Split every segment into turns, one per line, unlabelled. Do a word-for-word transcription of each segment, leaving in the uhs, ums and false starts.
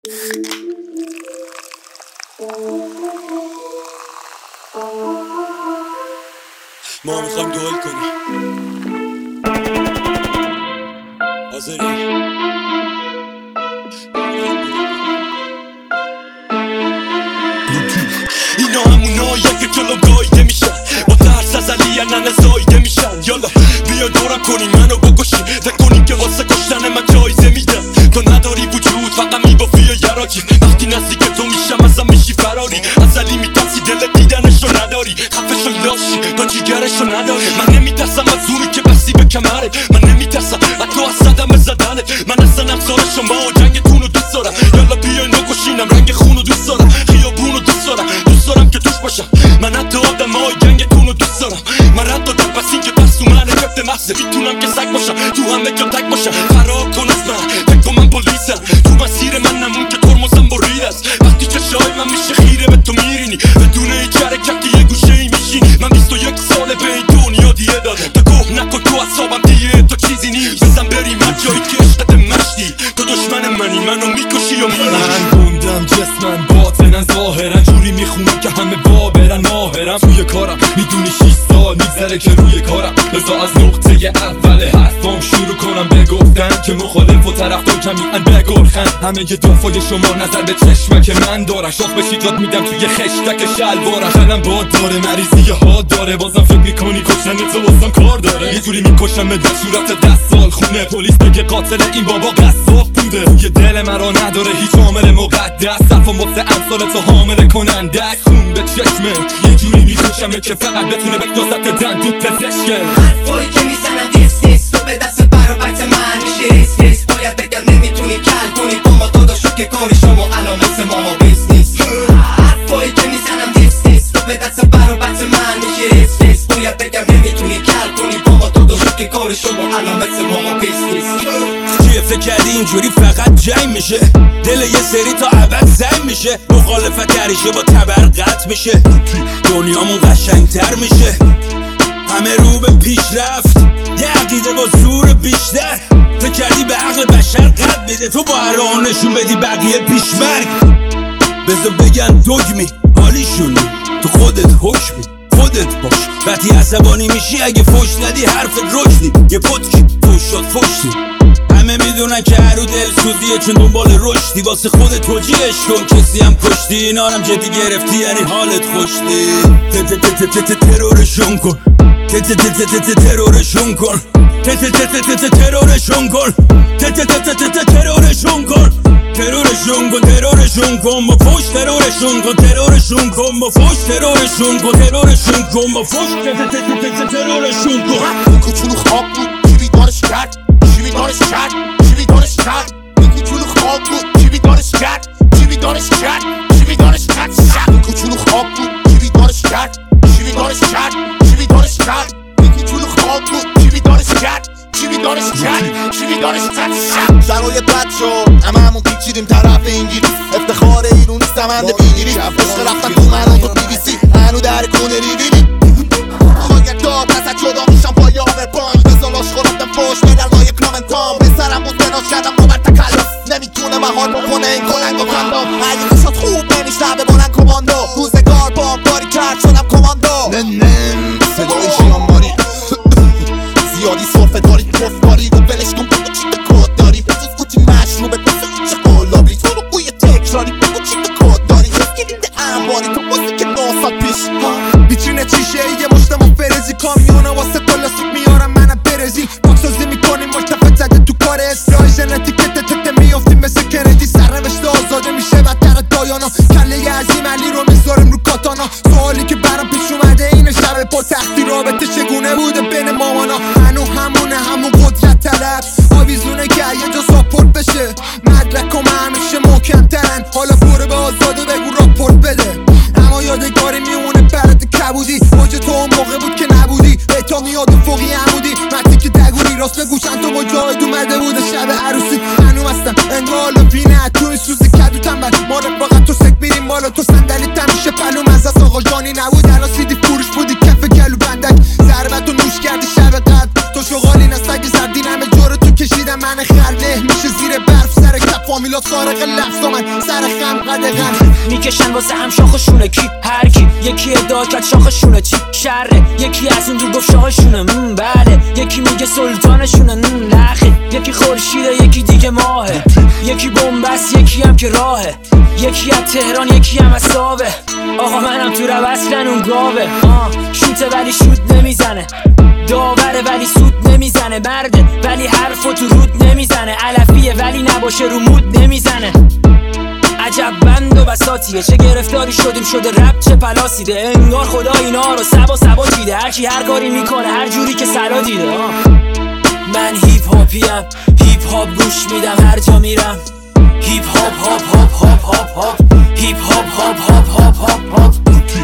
ما میخوایم دوئل کنیم. حاضری؟ اینا همونایی که جلو گایده میشن، با ترس از علیانن زایده میشن. یالا بیا دورم کنی منو بکشی، نکنی که واسه کشتن من جایزه میدم. تو نداری وجود فقط میبافی و یراکی، وقتی نزدیک تو میشم ازم میشی فراری. از علی میترسی دل دیدنشو نداری، خفشو لاشی تا جیگرشو نداری. من نمیترسم از اونی که بستی به کمره، من نمیترسم از تو از صدمه زدنه. من اصلا افسار شما و جنگتونو دوست دارم. یالا بیا اینو کشینم، رنگ خونو دوست دارم، خیابونو دوست دارم، دوست دارم که توش باشم. من حتی آدم های جنگتونو دوست دارم. من رد دادم پس این که ترسو من رفت محضه، میتونم که سگ باشم تو همه جا تک باشم. فرار کن از من فکر من پلیسم، تو مسیر من نمون که ترمزم برید است. وقتی چشای من میشه خیره به تو میرینی، بدون هیچ حرکتی یه گوشه ای میشینی. من بیست و یک ساله به این دنیا دیه دادم، تا گوه نکن تو اصابم دیگه تو چیزی نیست. بزن بریم هر جایی که عشقت مشتی، تو دشمن منی منو میکشی و میری.
من گندم جسمن باطنن ظاهرن، جوری میخونم که همه بابرن ماهرم. توی کارم میدونی شیش سال میگذره که روی کارم، بذار از نقطه اول حرفام شروع کنم بگفتن که مخالف و طرفدار جمیعن بگرخن. همه یه دفعه شما نظر به چشمه که من دارم، شاخ بشی جات میدم توی خشتک شلوارم. خلم باد داره مریضی ها داره، بازم فکر میکنی کشتن تو بازم کار داره. یه جوری میکشم به صورت دست سال خونه، پلیس بگه قاتل این بابا قصاب بوده. توی دل مرا نداره هیچ عامل مقدس، صرفم واسه امثال تو حامل کننده. خون به چشمه یه جوری میکشمه که فقط بتونه بگذارت دن تو پزشکه.
حرفایی که میزنم دیس نیست، تو به دست برابرت من میشه ریس ریس. باید بگم نمیتونی کل کنی، اما داداشو که کاری شما علامت ما بیس. حرفایی که میزنم دیس نیست، تو به دست برابرت من میشه ریس ریس. باید بگم نمیتونی کل کنی، اما داداشو که کاری شما علامت ما بیس.
چیه فکر کردی اینجوری فقط جنگ میشه؟ دل یه سری تا ابد زنگ میشه، مخالفت هریشه با تبر قطع میشه، دنیامون قشنگتر میشه. همه رو به پیشرفت، یه عقیده با زور بیشتر. فکر کردی به عقل بشر قد بده، تو با هر نشون بدی بقیه پیشمرگ. بذار بگن دوگمی حالیشونی، تو خودت حکمی خودت باش. وقتی عصبانی میشی اگه فوش ندی حرفت رشدی، یه پتکی فوش شد فوشتی. همه میدونن که هر رو دل سوزیه چون دنبال رشدی، واسه خودت توجیهش کن کسی هم کشتی. اینا هم جدی گرفتی یعنی حالت خوشتی. ترورشون کن ترورشون کن ترورشون کن ترورشون کن ترورشون کن ترورشون کن با فوش ترورشون کن ترورشون کن با فوش ترورشون کن ترورشون کن با فوش ترورشون کن.
کوچولو خواب بود کی بیدارش کرد، کی بیدارش کرد، کی بیدارش کرد. کوچولو خواب بود کی بیدارش کرد، کی بیدارش کرد، کی بیدارش کرد. کوچولو خواب بود کی بیدارش کرد، کی بیدارش کرد، کی بیدارش کرد. کوچولو خواب بود کی بیدارش کرد، کی بیدارش کرد، کی بیدارش کرد.
شرایط بد شد همه همون پیچیدیم طرف انگلیس، افتخار ایرونی سمند بیگیری. عشق رفتن تو من تو بی بی سی، هنو در کونه ریویلی. باید داد ازت جدا میشم با یاور پانگ، بزالاش خورفتم فوش بدر لایه کامنتام. به سرم بود بناش کردم رو بر تکلف، نمیتونه مهار بکنه این کننگ و کندام. اگه کشات خوب نمیشنه به بلند کماندو، روزگار بام داری کرد شدم کماندو. نه نه صدای شیان باری زیادی صرفه داری کفکاری و بلش کن بگو چی به کود داری. بسوز گوچی مشروبه بسوز چه قلابی، تو رو قوی تکراری بگو چی به کود داری. گیرینده انباری تو بازی که نه سال پیش بیچینه چیشه یه مشتم و فرزی. کامیونا واسه کلاسیک میارم منم برزی، پاکسازی میکنیم ملتفت زده تو کار اصلاح ژنتیکت تته میافتیم مثل کندی. سرنوشت آزاده میشه بدتر دایانا، کله عظیم علی رو میذاریم رو کاتانا. سوالی که برام پیش اومده اینه شب پا تختی رابطه چگونه بوده بین مامانا. هنو همونه همون قدرت طلب، آویزونه که یه جا ساپورت بشه. مدرک و همیشه محکم ترن، حالا سر خم قدغن
میکشن واسه هم شاخشونه کی هر کی یکی ادعا کرد شاخشونه چی شره یکی از اون دور گفت شاخشونه بله یکی میگه سلطانشونه نخه یکی خورشیده یکی دیگه ماهه یکی بنبست یکی هم که راهه یکی از تهران یکی هم از ساوه آقا منم تو رو اصلا اون گاوه آه شوته ولی شوت نمیزنه داوره ولی سود نمیزنه مرده ولی حرفو تو رود نمیزنه علفیه ولی نباشه رو مود نمیزنه عجب بند و بساتیه چه گرفتاری شدیم شده رب چه پلاسیده انگار خدا اینا رو سبا سبا چیده هرکی هر کاری میکنه هر جوری که سلا دیده آه. من هیپ هاپیم هیپ هاپ گوش میدم هر جا میرم هیپ هاپ هاپ هاپ هاپ هاپ هاپ هیپ هاپ هاپ هاپ هاپ هاپ هاپ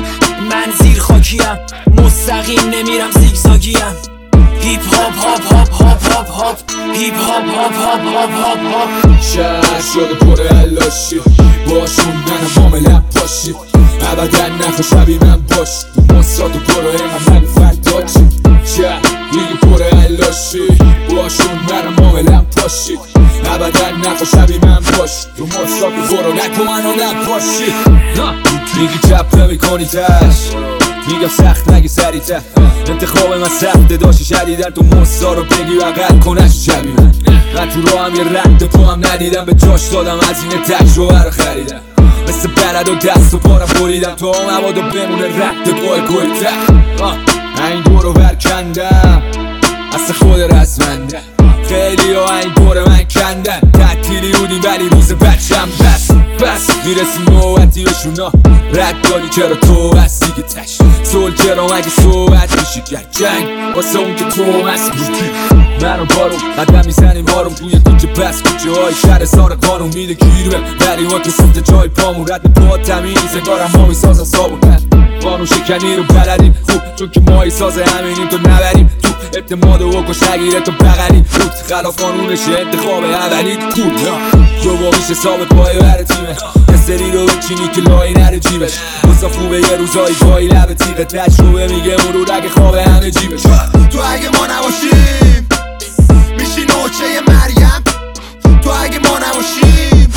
من زیر خاکیم مستقیم نمیرم زیگزاگیم هیپ هاپ هاپ هاپ هاپ هاپ هاپ هیپ هاپ هاپ هاپ هاپ هاپ هاپ
شهر شده پر علاشی باشون منم معامله پاشی ابدا نخوا شبیه من باش تو مصاد و برو اینقدر نگو فردا چی شهر دیگه پر علاشی باشون منم معامله پاشی ابدا نخوا شبیه من باش تو مصاد و برو نگو منو نپاشی میگی چپ نمیکنی تش میگم سخت نگی سریع‌تر انتخاب من سخته داشتی شدیدن تو مصا رو بگی و قل کنش شبیه من من تو راه هم یه رد پا هم ندیدم به جاش دادم از این تجربه رو خریدم مثل بلد و دست و پارم بریدم تو هم عبادا بمونه رد پای گوی تر این دور رو برکندم اصل خود رزمنده خیلی ها این دور من کندن تعطیلی بودیم ولی روز بچم بس بس میرسیم نوبتی بهشونا رد دادی چرا تو بس دیگه تش سول چرا مگه صحبت میشی کرد جنگ واسه اون که تو مست بودی منو بارون قدم میزنیم بارون توی کوچه پس کوچه های شهر سار قانون میده گیر به دریما که سفت جای پامون رد پا تمیز انگارم ما میسازن صابون قانون شکنی رو بلدیم خوب چون که مایی ساز همینیم تو نبریم تو اعتماد و کش نگیره تو بغلی روت خلاف قانونش انتخاب اولی کود جو با میشه ثابت پای بر تیمه یه سری رو بچینی که لای نره جیبش بسا خوبه یه روزایی پایی لب تیغه تجربه میگه مرور اگه خواب همه جیبش
تو اگه ما نباشیم میشی نوچه مریم تو اگه ما نباشیم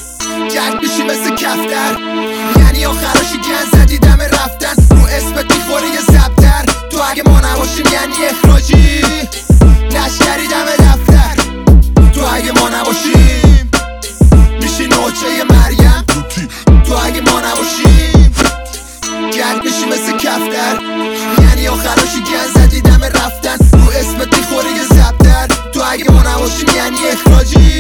جنگ میشی مثل کفتر یعنی آخراشی گن زدی دم رفتن رو اسمت میخوری یه زبدر تو اگه ما نباشیم یعنی اخراجی نشکری دم دفتر تو اگه ما نباشیم میشی نوچه مریم تو اگه ما نباشیم گرد میشی مثل کفتر یعنی آخراشی گن زدی دم رفتن رو اسمت میخوری یه زبدر تو اگه ما نباشیم یعنی اخراجی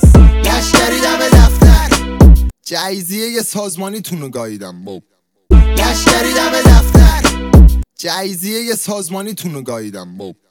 نشکری دم دفتر
جایزیه یه سازمانی تونو گاییدم باب
نشکری دم دفتر
جایزیه یه سازمانی تونو گاییدم باب